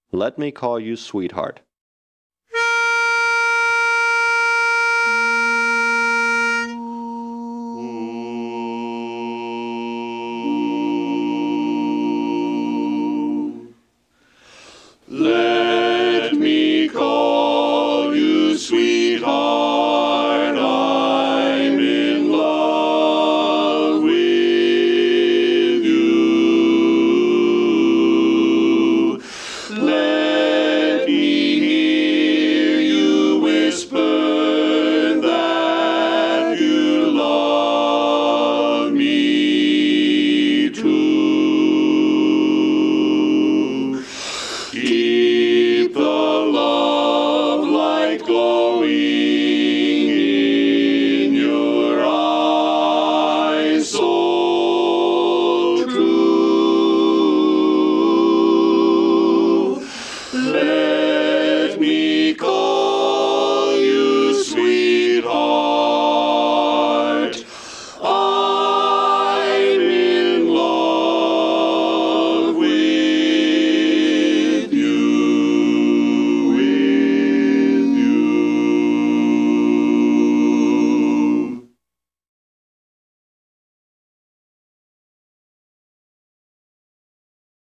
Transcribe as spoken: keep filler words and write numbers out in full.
Let me call you sweetheart. Let me call you sweetheart, I'm in love with you. Let me hear you whisper that you love me too.